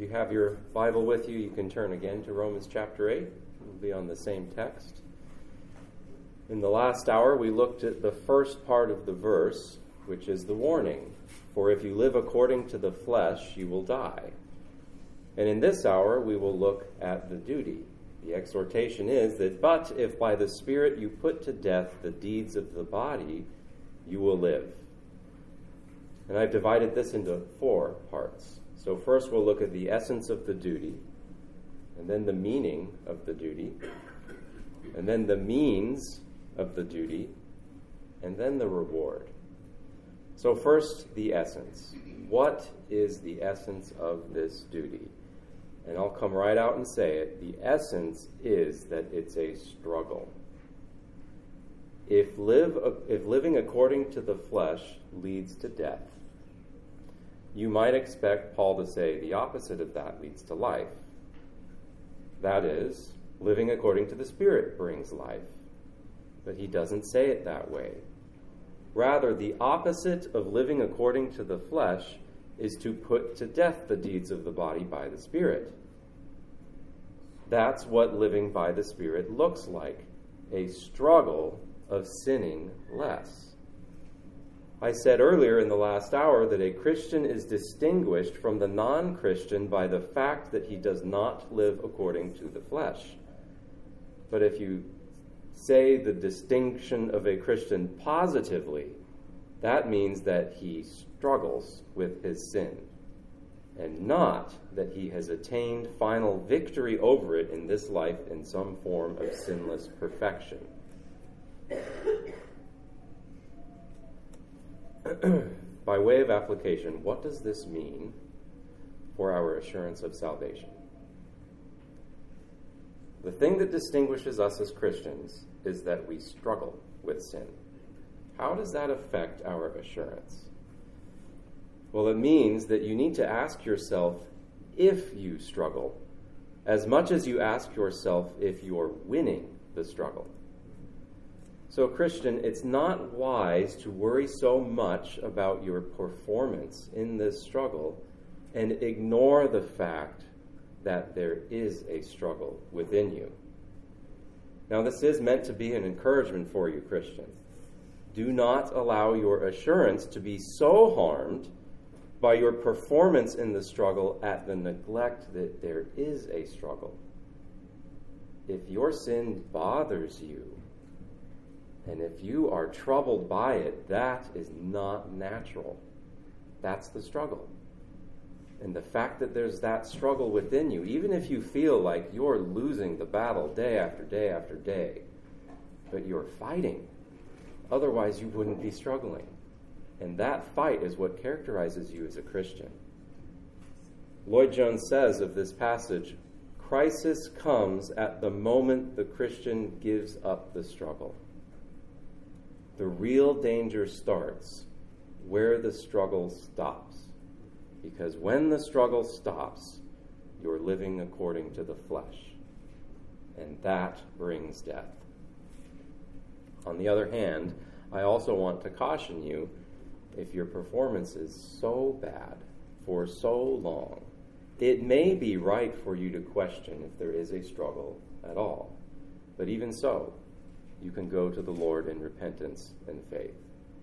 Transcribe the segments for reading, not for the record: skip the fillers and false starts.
you have your Bible with you, you can turn again to Romans chapter 8. We'll be on the same text. In the last hour, we looked at the first part of the verse, which is the warning. For if you live according to the flesh, you will die. And in this hour, we will look at the duty. The exhortation is that, but if by the Spirit you put to death the deeds of the body, you will live. And I've divided this into 4 parts. So first we'll look at the essence of the duty, and then the meaning of the duty, and then the means of the duty, and then the reward. So first, the essence. What is the essence of this duty? And I'll come right out and say it. The essence is that it's a struggle. If living according to the flesh leads to death, you might expect Paul to say the opposite of that leads to life. That is, living according to the Spirit brings life. But he doesn't say it that way. Rather, the opposite of living according to the flesh is to put to death the deeds of the body by the Spirit. That's what living by the Spirit looks like, a struggle of sinning less. I said earlier in the last hour that a Christian is distinguished from the non-Christian by the fact that he does not live according to the flesh. But if you say the distinction of a Christian positively, that means that he struggles with his sin, and not that he has attained final victory over it in this life in some form of sinless perfection. By way of application, what does this mean for our assurance of salvation? The thing that distinguishes us as Christians is that we struggle with sin. How does that affect our assurance? Well, it means that you need to ask yourself if you struggle, as much as you ask yourself if you're winning the struggle. So, Christian, it's not wise to worry so much about your performance in this struggle and ignore the fact that there is a struggle within you. Now, this is meant to be an encouragement for you, Christian. Do not allow your assurance to be so harmed by your performance in the struggle at the neglect that there is a struggle. If your sin bothers you, and if you are troubled by it, that is not natural. That's the struggle. And the fact that there's that struggle within you, even if you feel like you're losing the battle day after day after day, but you're fighting, otherwise you wouldn't be struggling. And that fight is what characterizes you as a Christian. Lloyd Jones says of this passage, crisis comes at the moment the Christian gives up the struggle. The real danger starts where the struggle stops. Because when the struggle stops, you're living according to the flesh. And that brings death. On the other hand, I also want to caution you, if your performance is so bad for so long, it may be right for you to question if there is a struggle at all. But even so, you can go to the Lord in repentance and faith.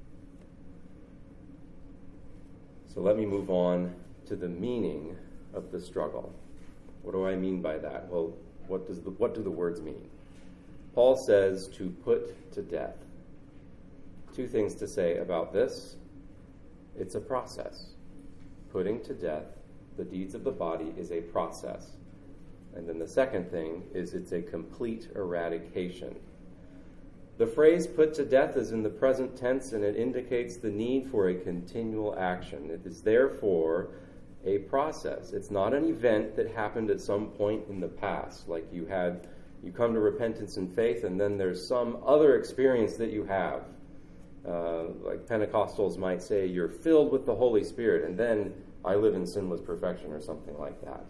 So let me move on to the meaning of the struggle. What do I mean by that? Well, what do the words mean? Paul says to put to death. 2 things to say about this. It's a process. Putting to death the deeds of the body is a process. And then the second thing is it's a complete eradication. The phrase put to death is in the present tense, and it indicates the need for a continual action. It is therefore a process. It's not an event that happened at some point in the past, like you come to repentance and faith, and then there's some other experience that you have. Like Pentecostals might say, you're filled with the Holy Spirit, and then I live in sinless perfection or something like that.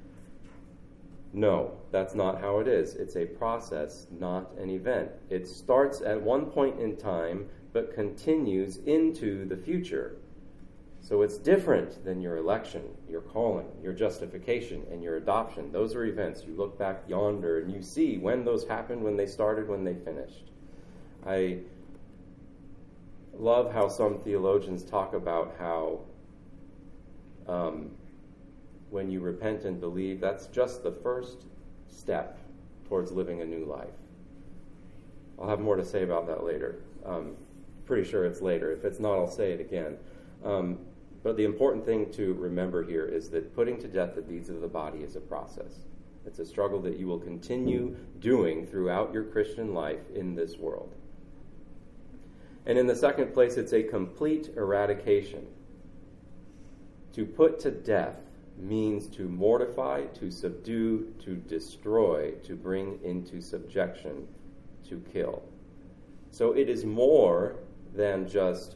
No, that's not how it is. It's a process, not an event. It starts at one point in time, but continues into the future. So it's different than your election, your calling, your justification, and your adoption. Those are events. You look back yonder and you see when those happened, when they started, when they finished. I love how some theologians talk about how when you repent and believe, that's just the first step towards living a new life. I'll have more to say about that later. Pretty sure it's later. If it's not, I'll say it again. But the important thing to remember here is that putting to death the deeds of the body is a process. It's a struggle that you will continue doing throughout your Christian life in this world. And in the second place, it's a complete eradication. To put to death means to mortify, to subdue, to destroy, to bring into subjection, to kill. So it is more than just,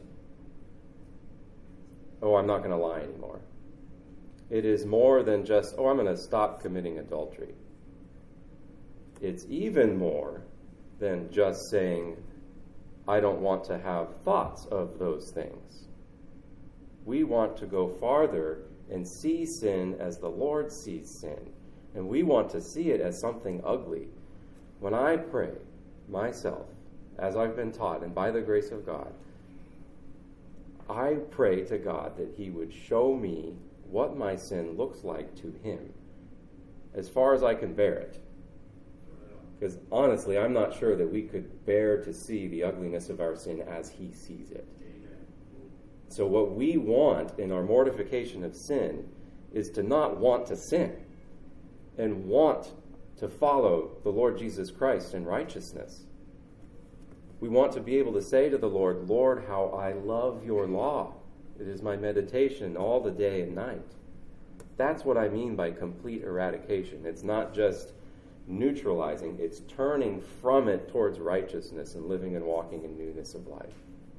oh, I'm not going to lie anymore. It is more than just, oh, I'm going to stop committing adultery. It's even more than just saying, I don't want to have thoughts of those things. We want to go farther and see sin as the Lord sees sin. And we want to see it as something ugly. When I pray myself, as I've been taught, and by the grace of God, I pray to God that he would show me what my sin looks like to him, as far as I can bear it. Because honestly, I'm not sure that we could bear to see the ugliness of our sin as he sees it. So what we want in our mortification of sin is to not want to sin and want to follow the Lord Jesus Christ in righteousness. We want to be able to say to the Lord, Lord, how I love your law. It is my meditation all the day and night. That's what I mean by complete eradication. It's not just neutralizing, it's turning from it towards righteousness and living and walking in newness of life.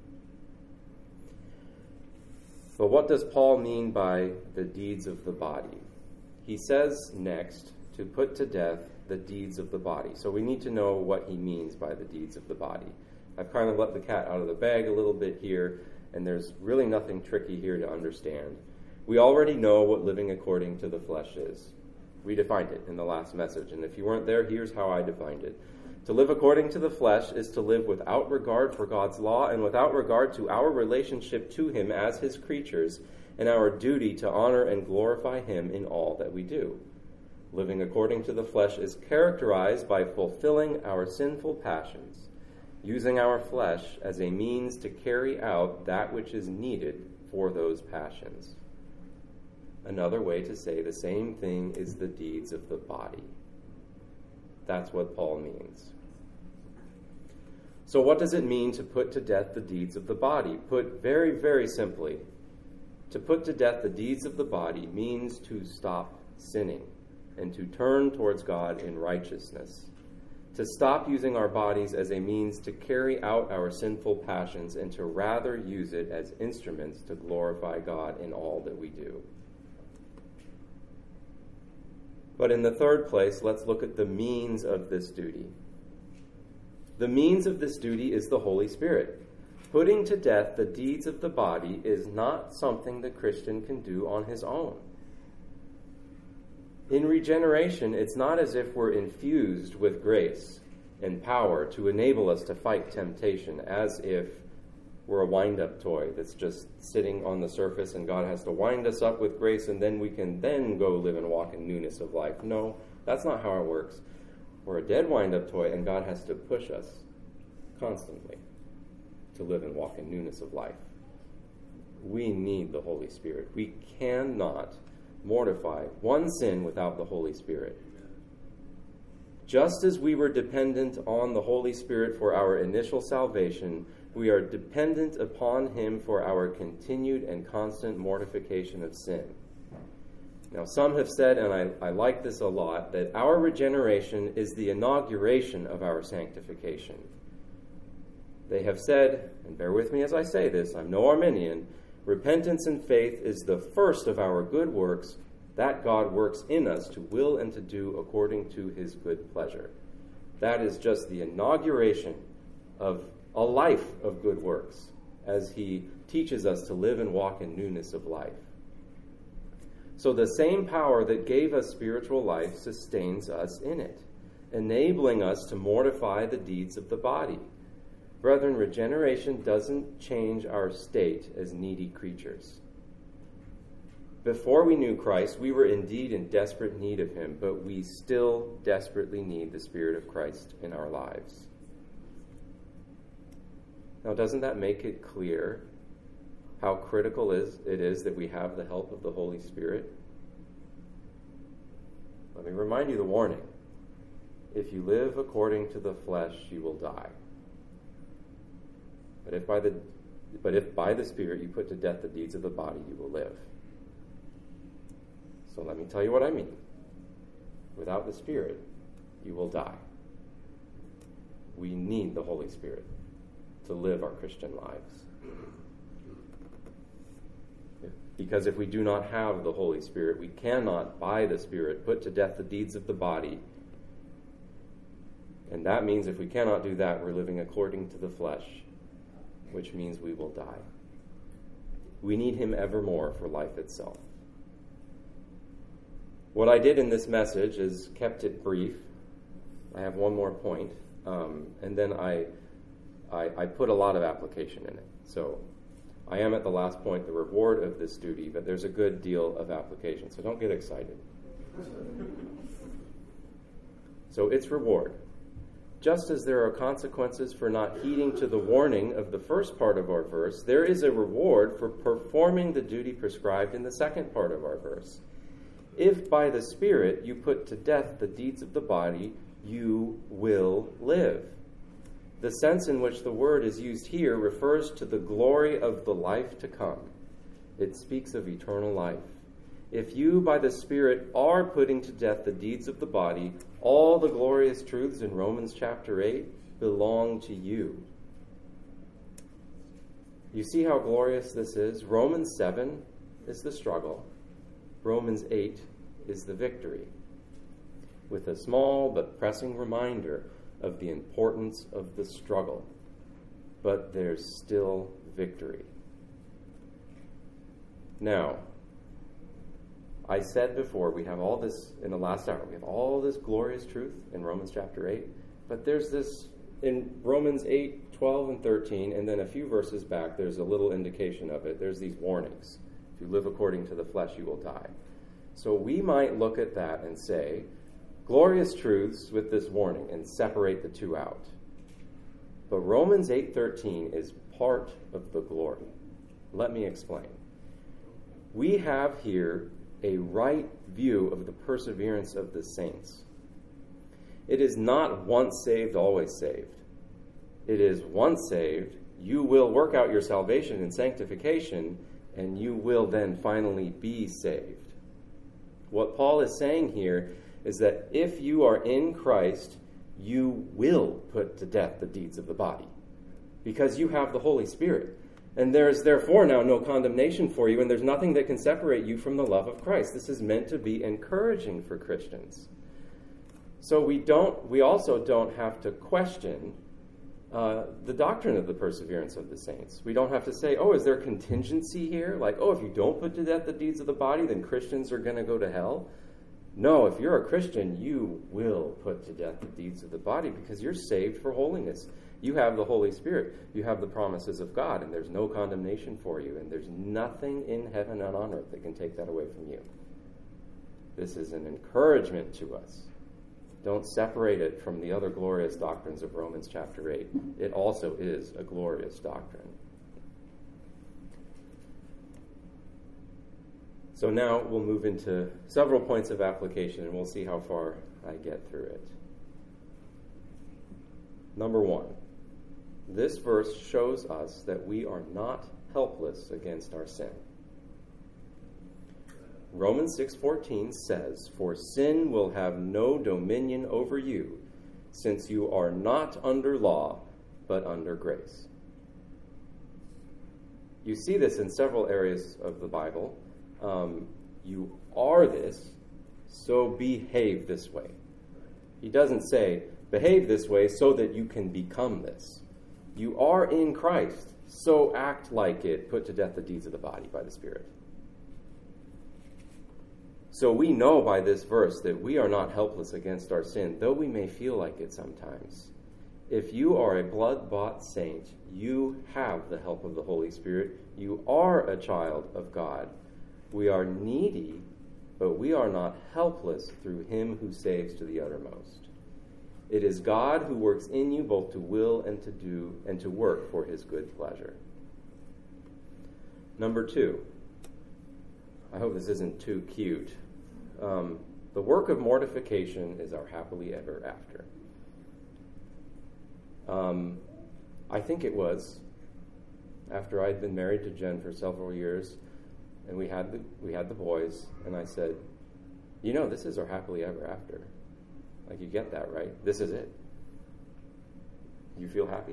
But what does Paul mean by the deeds of the body? He says next to put to death the deeds of the body. So we need to know what he means by the deeds of the body. I've kind of let the cat out of the bag a little bit here, and there's really nothing tricky here to understand. We already know what living according to the flesh is. We defined it in the last message, and if you weren't there, here's how I defined it. To live according to the flesh is to live without regard for God's law and without regard to our relationship to him as his creatures and our duty to honor and glorify him in all that we do. Living according to the flesh is characterized by fulfilling our sinful passions, using our flesh as a means to carry out that which is needed for those passions. Another way to say the same thing is the deeds of the body. That's what Paul means. So what does it mean to put to death the deeds of the body? Put very, very simply, to put to death the deeds of the body means to stop sinning and to turn towards God in righteousness. To stop using our bodies as a means to carry out our sinful passions and to rather use it as instruments to glorify God in all that we do. But in the third place, let's look at the means of this duty. The means of this duty is the Holy Spirit. Putting to death the deeds of the body is not something the Christian can do on his own. In regeneration, it's not as if we're infused with grace and power to enable us to fight temptation, as if we're a wind-up toy that's just sitting on the surface and God has to wind us up with grace and then we can then go live and walk in newness of life. No, that's not how it works. We're a dead wind-up toy and God has to push us constantly to live and walk in newness of life. We need the Holy Spirit. We cannot mortify one sin without the Holy Spirit. Just as we were dependent on the Holy Spirit for our initial salvation, we are dependent upon him for our continued and constant mortification of sin. Now, some have said, and I like this a lot, that our regeneration is the inauguration of our sanctification. They have said, and bear with me as I say this, I'm no Arminian, repentance and faith is the first of our good works that God works in us to will and to do according to his good pleasure. That is just the inauguration of a life of good works as he teaches us to live and walk in newness of life. So the same power that gave us spiritual life sustains us in it, enabling us to mortify the deeds of the body. Brethren, regeneration doesn't change our state as needy creatures. Before we knew Christ, we were indeed in desperate need of him, but we still desperately need the Spirit of Christ in our lives. Now, doesn't that make it clear how critical it is that we have the help of the Holy Spirit? Let me remind you the warning. If you live according to the flesh, you will die. But if by the Spirit you put to death the deeds of the body, you will live. So let me tell you what I mean. Without the Spirit, you will die. We need the Holy Spirit to live our Christian lives. Because if we do not have the Holy Spirit, we cannot, by the Spirit, put to death the deeds of the body. And that means if we cannot do that, we're living according to the flesh, which means we will die. We need him evermore for life itself. What I did in this message is kept it brief. I have one more point, and then I put a lot of application in it. So I am at the last point, the reward of this duty, but there's a good deal of application, so don't get excited. So its reward. Just as there are consequences for not heeding to the warning of the first part of our verse, there is a reward for performing the duty prescribed in the second part of our verse. If by the Spirit you put to death the deeds of the body, you will live. The sense in which the word is used here refers to the glory of the life to come. It speaks of eternal life. If you, by the Spirit, are putting to death the deeds of the body, all the glorious truths in Romans chapter 8 belong to you. You see how glorious this is? Romans 7 is the struggle. Romans 8 is the victory, with a small but pressing reminder of the importance of the struggle. But there's still victory. Now, I said before, we have all this, in the last hour, we have all this glorious truth in Romans chapter 8, but there's this, in Romans 8, 12, and 13, and then a few verses back, there's a little indication of it. There's these warnings. If you live according to the flesh, you will die. So we might look at that and say, glorious truths with this warning, and separate the two out. But Romans 8:13 is part of the glory. Let me explain. We have here a right view of the perseverance of the saints. It is not once saved, always saved. It is once saved, you will work out your salvation and sanctification, and you will then finally be saved. What Paul is saying here is that if you are in Christ, you will put to death the deeds of the body, because you have the Holy Spirit. And there is therefore now no condemnation for you, and there's nothing that can separate you from the love of Christ. This is meant to be encouraging for Christians. So we also don't have to question the doctrine of the perseverance of the saints. We don't have to say, oh, is there contingency here? Like, oh, if you don't put to death the deeds of the body, then Christians are going to go to hell. No, if you're a Christian, you will put to death the deeds of the body because you're saved for holiness. You have the Holy Spirit. You have the promises of God, and there's no condemnation for you, and there's nothing in heaven and on earth that can take that away from you. This is an encouragement to us. Don't separate it from the other glorious doctrines of Romans chapter 8. It also is a glorious doctrine. So now we'll move into several points of application, and we'll see how far I get through it. Number one, this verse shows us that we are not helpless against our sin. Romans 6:14 says, "For sin will have no dominion over you, since you are not under law, but under grace." You see this in several areas of the Bible. You are this, so behave this way. He doesn't say, behave this way so that you can become this. You are in Christ, So act like it, put to death the deeds of the body by the Spirit. So we know by this verse that we are not helpless against our sin, though we may feel like it sometimes. If you are a blood-bought saint, you have the help of the Holy Spirit. You are a child of God. We are needy, but we are not helpless through him who saves to the uttermost. It is God who works in you both to will and to do and to work for his good pleasure. Number 2. I hope this isn't too cute. The work of mortification is our happily ever after. I think it was after I'd been married to Jen for several years, and we had the boys, and I said, this is our happily ever after. Like, you get that, right? This is it. You feel happy.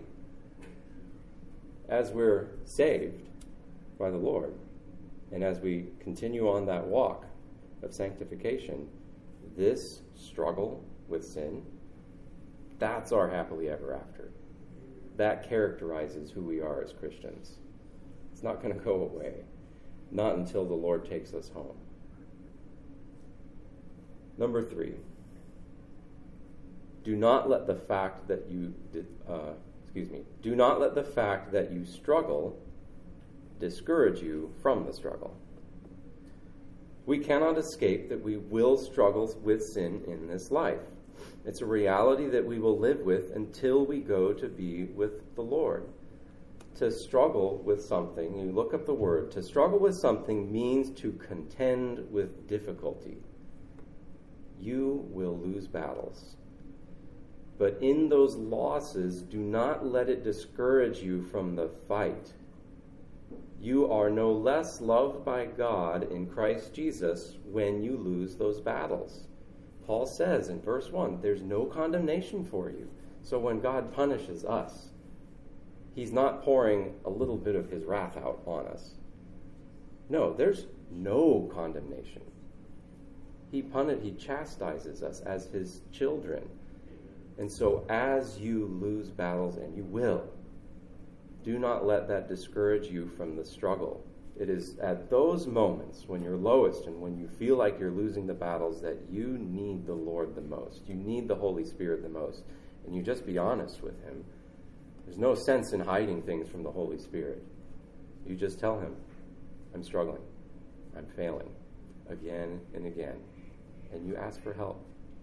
As we're saved by the Lord, and as we continue on that walk of sanctification, this struggle with sin, that's our happily ever after. That characterizes who we are as Christians. It's not going to go away. Not until the Lord takes us home. Number 3. Do not let the fact that you struggle discourage you from the struggle. We cannot escape that we will struggle with sin in this life. It's a reality that we will live with until we go to be with the Lord. To struggle with something, you look up the word, to struggle with something means to contend with difficulty. You will lose battles. But in those losses, do not let it discourage you from the fight. You are no less loved by God in Christ Jesus when you lose those battles. Paul says in verse 1, there's no condemnation for you. So when God punishes us, he's not pouring a little bit of his wrath out on us. No, there's no condemnation. He chastises us as his children. And so as you lose battles, and you will, do not let that discourage you from the struggle. It is at those moments when you're lowest and when you feel like you're losing the battles that you need the Lord the most. You need the Holy Spirit the most. And you just be honest with him. There's no sense in hiding things from the Holy Spirit. You just tell him, I'm struggling. I'm failing again and again. And you ask for help.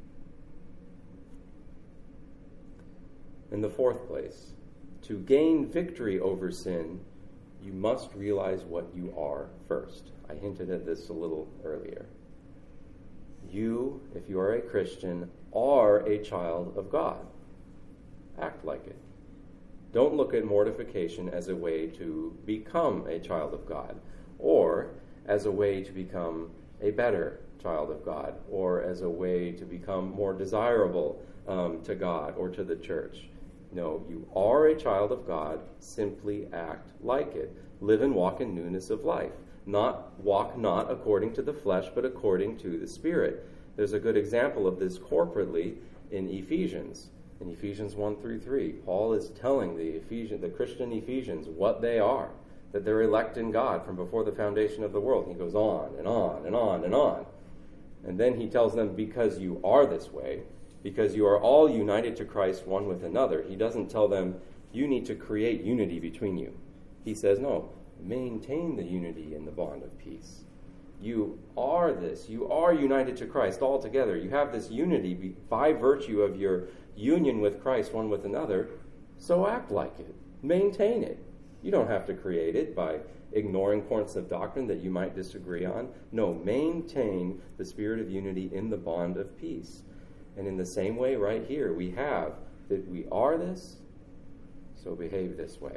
In the 4th place, to gain victory over sin, you must realize what you are first. I hinted at this a little earlier. You, if you are a Christian, are a child of God. Act like it. Don't look at mortification as a way to become a child of God, or as a way to become a better child of God, or as a way to become more desirable to God or to the church. No, you are a child of God. Simply act like it. Live and walk in newness of life. Walk not according to the flesh, but according to the Spirit. There's a good example of this corporately in Ephesians. In Ephesians 1-3, Paul is telling the Christian Ephesians what they are, that they're elect in God from before the foundation of the world. He goes on and on and on and on. And then he tells them, because you are this way, because you are all united to Christ one with another. He doesn't tell them, you need to create unity between you. He says, no, maintain the unity in the bond of peace. You are this. You are united to Christ all together. You have this unity by virtue of your union with Christ one with another. So act like it. Maintain it. You don't have to create it by ignoring points of doctrine that you might disagree on. No, maintain the spirit of unity in the bond of peace. And in the same way, right here, we have that we are this, so behave this way.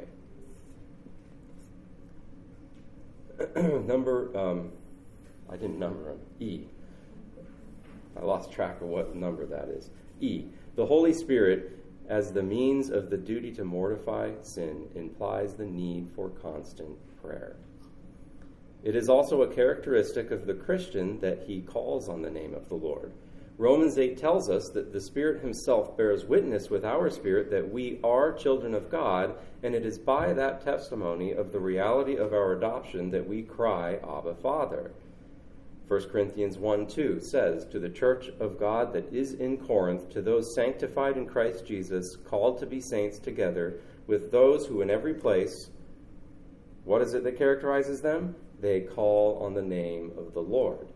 I didn't number them. E. I lost track of what number that is. E. The Holy Spirit, as the means of the duty to mortify sin, implies the need for constant prayer. It is also a characteristic of the Christian that he calls on the name of the Lord. Romans 8 tells us that the Spirit himself bears witness with our spirit that we are children of God, and it is by that testimony of the reality of our adoption that we cry, Abba, Father. 1 Corinthians 1:2 says, to the church of God that is in Corinth, to those sanctified in Christ Jesus, called to be saints together, with those who in every place, what is it that characterizes them? They call on the name of the Lord.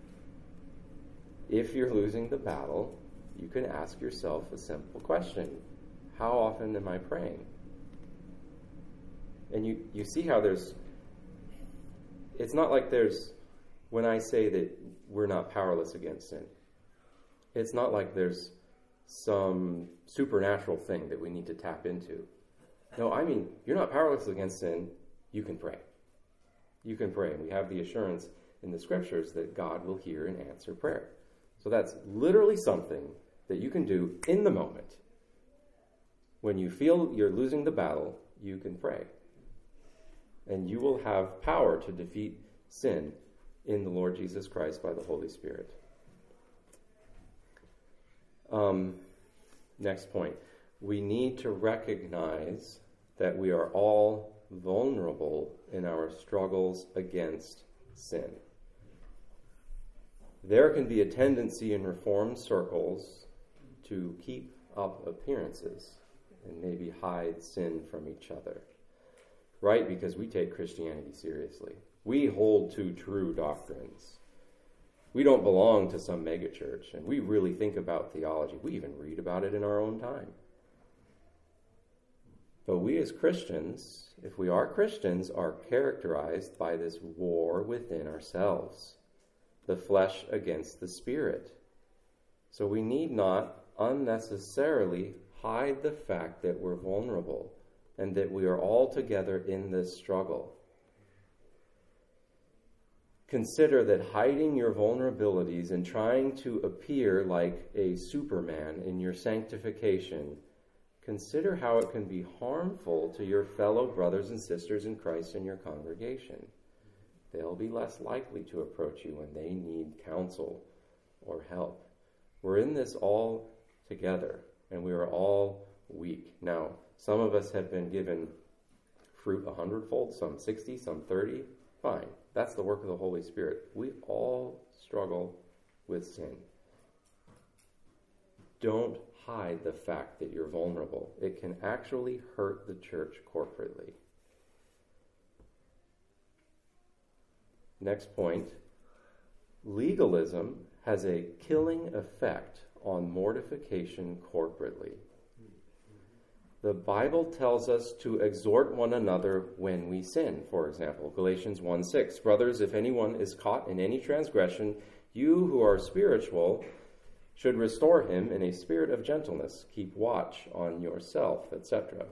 If you're losing the battle, you can ask yourself a simple question. How often am I praying? And you see how it's not like when I say that we're not powerless against sin, it's not like there's some supernatural thing that we need to tap into. No, I mean, you're not powerless against sin, you can pray. You can pray, and we have the assurance in the scriptures that God will hear and answer prayer. So that's literally something that you can do in the moment. When you feel you're losing the battle, you can pray. And you will have power to defeat sin in the Lord Jesus Christ by the Holy Spirit. Next point. We need to recognize that we are all vulnerable in our struggles against sin. There can be a tendency in Reformed circles to keep up appearances and maybe hide sin from each other, right? Because we take Christianity seriously. We hold to true doctrines. We don't belong to some megachurch, and we really think about theology. We even read about it in our own time. But we as Christians, if we are Christians, are characterized by this war within ourselves. The flesh against the spirit. So we need not unnecessarily hide the fact that we're vulnerable and that we are all together in this struggle. Consider that hiding your vulnerabilities and trying to appear like a Superman in your sanctification, consider how it can be harmful to your fellow brothers and sisters in Christ in your congregation. They'll be less likely to approach you when they need counsel or help. We're in this all together, and we are all weak. Now, some of us have been given fruit 100-fold, some 60, some 30. Fine. That's the work of the Holy Spirit. We all struggle with sin. Don't hide the fact that you're vulnerable. It can actually hurt the church corporately. Next point, legalism has a killing effect on mortification corporately. The Bible tells us to exhort one another when we sin. For example, Galatians 1:6, brothers, if anyone is caught in any transgression, you who are spiritual should restore him in a spirit of gentleness. Keep watch on yourself, etc.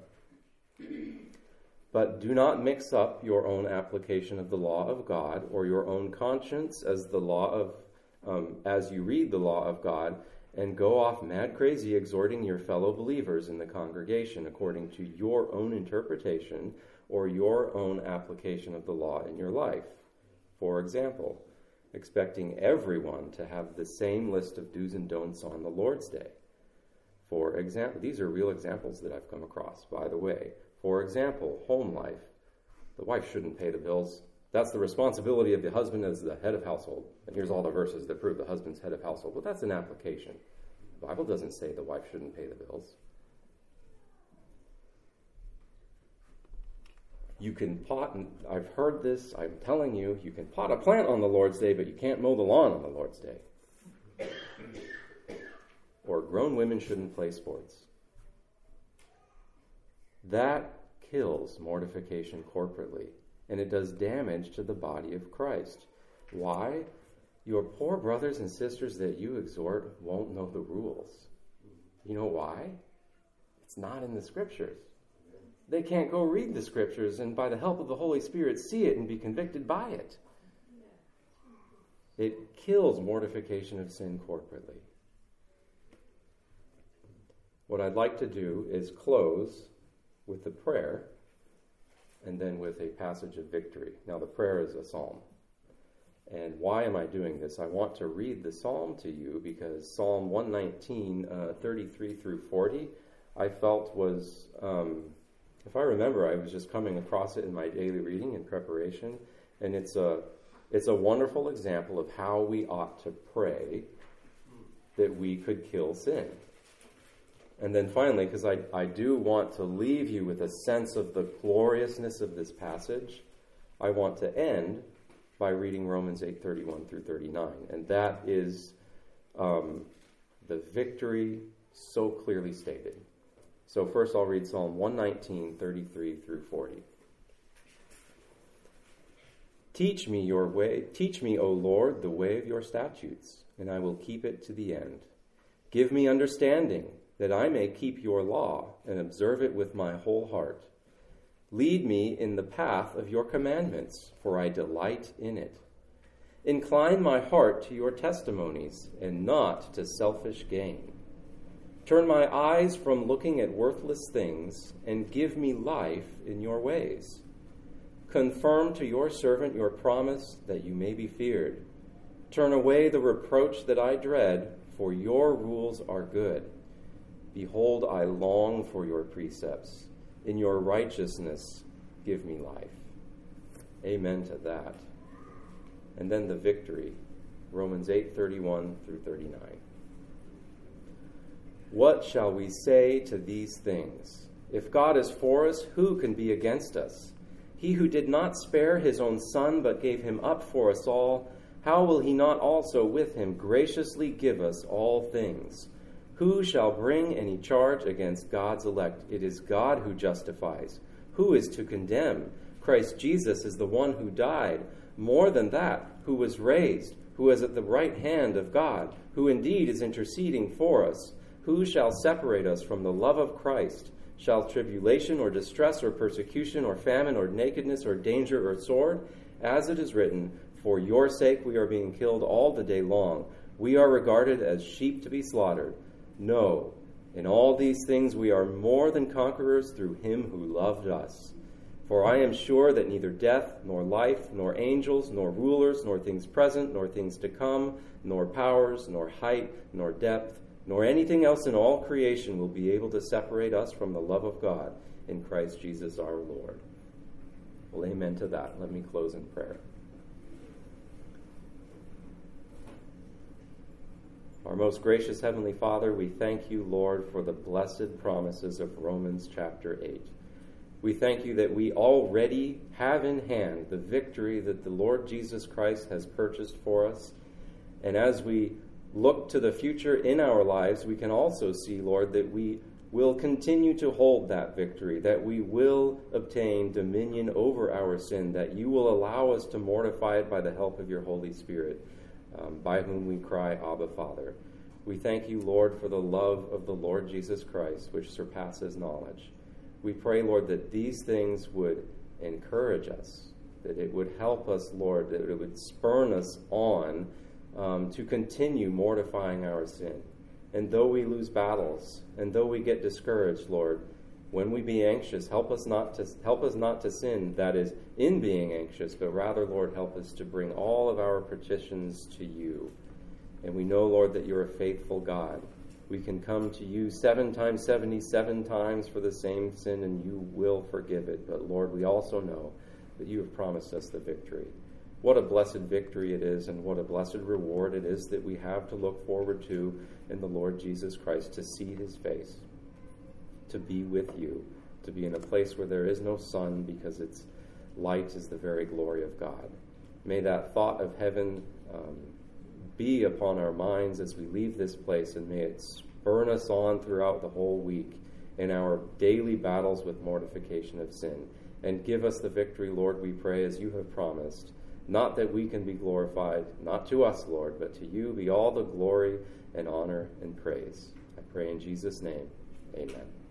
But do not mix up your own application of the law of God or your own conscience as you read the law of God, and go off mad crazy exhorting your fellow believers in the congregation according to your own interpretation or your own application of the law in your life. For example, expecting everyone to have the same list of do's and don'ts on the Lord's Day. For example, these are real examples that I've come across, by the way. For example, home life. The wife shouldn't pay the bills. That's the responsibility of the husband as the head of household. And here's all the verses that prove the husband's head of household. Well, that's an application. The Bible doesn't say the wife shouldn't pay the bills. You can pot, and I've heard this, I'm telling you, you can pot a plant on the Lord's Day, but you can't mow the lawn on the Lord's Day. Or grown women shouldn't play sports. That kills mortification corporately, and it does damage to the body of Christ. Why? Your poor brothers and sisters that you exhort won't know the rules. You know why? It's not in the Scriptures. They can't go read the Scriptures and by the help of the Holy Spirit see it and be convicted by it. It kills mortification of sin corporately. What I'd like to do is close with the prayer and then with a passage of victory. Now, the prayer is a psalm. And why am I doing this? I want to read the psalm to you because Psalm 119, 33 through 40, I felt was, if I remember, I was just coming across it in my daily reading in preparation, and it's a wonderful example of how we ought to pray that we could kill sin. And then finally, because I do want to leave you with a sense of the gloriousness of this passage, I want to end by reading Romans 8:31 through 39. And that is the victory so clearly stated. So first I'll read Psalm 119, 33 through 40. Teach me your way. Teach me, O Lord, the way of your statutes, and I will keep it to the end. Give me understanding, that I may keep your law and observe it with my whole heart. Lead me in the path of your commandments, for I delight in it. Incline my heart to your testimonies, and not to selfish gain. Turn my eyes from looking at worthless things, and give me life in your ways. Confirm to your servant your promise, that you may be feared. Turn away the reproach that I dread, for your rules are good. Behold, I long for your precepts. In your righteousness, give me life. Amen to that. And then the victory, Romans 8:31 through 39. What shall we say to these things? If God is for us, who can be against us? He who did not spare his own son, but gave him up for us all, how will he not also with him graciously give us all things? Who shall bring any charge against God's elect? It is God who justifies. Who is to condemn? Christ Jesus is the one who died. More than that, who was raised, who is at the right hand of God, who indeed is interceding for us. Who shall separate us from the love of Christ? Shall tribulation or distress or persecution or famine or nakedness or danger or sword? As it is written, for your sake we are being killed all the day long. We are regarded as sheep to be slaughtered. No, in all these things we are more than conquerors through him who loved us. For I am sure that neither death, nor life, nor angels, nor rulers, nor things present, nor things to come, nor powers, nor height, nor depth, nor anything else in all creation will be able to separate us from the love of God in Christ Jesus our Lord. Well, amen to that. Let me close in prayer. Our most gracious Heavenly Father, we thank you, Lord, for the blessed promises of Romans chapter 8. We thank you that we already have in hand the victory that the Lord Jesus Christ has purchased for us. And as we look to the future in our lives, we can also see, Lord, that we will continue to hold that victory, that we will obtain dominion over our sin, that you will allow us to mortify it by the help of your Holy Spirit, by whom we cry, Abba, Father. We thank you, Lord, for the love of the Lord Jesus Christ, which surpasses knowledge. We pray, Lord, that these things would encourage us, that it would help us, Lord, that it would spurn us on to continue mortifying our sin. And though we lose battles, and though we get discouraged, Lord, when we be anxious, help us not to sin, that is, in being anxious, but rather, Lord, help us to bring all of our petitions to you. And we know, Lord, that you're a faithful God. We can come to you 7 times, 77 times for the same sin, and you will forgive it. But, Lord, we also know that you have promised us the victory. What a blessed victory it is, and what a blessed reward it is that we have to look forward to in the Lord Jesus Christ, to see his face, to be with you, to be in a place where there is no sun because its light is the very glory of God. May that thought of heaven be upon our minds as we leave this place, and may it spurn us on throughout the whole week in our daily battles with mortification of sin. And give us the victory, Lord, we pray, as you have promised. Not that we can be glorified, not to us, Lord, but to you be all the glory and honor and praise. I pray in Jesus' name, amen.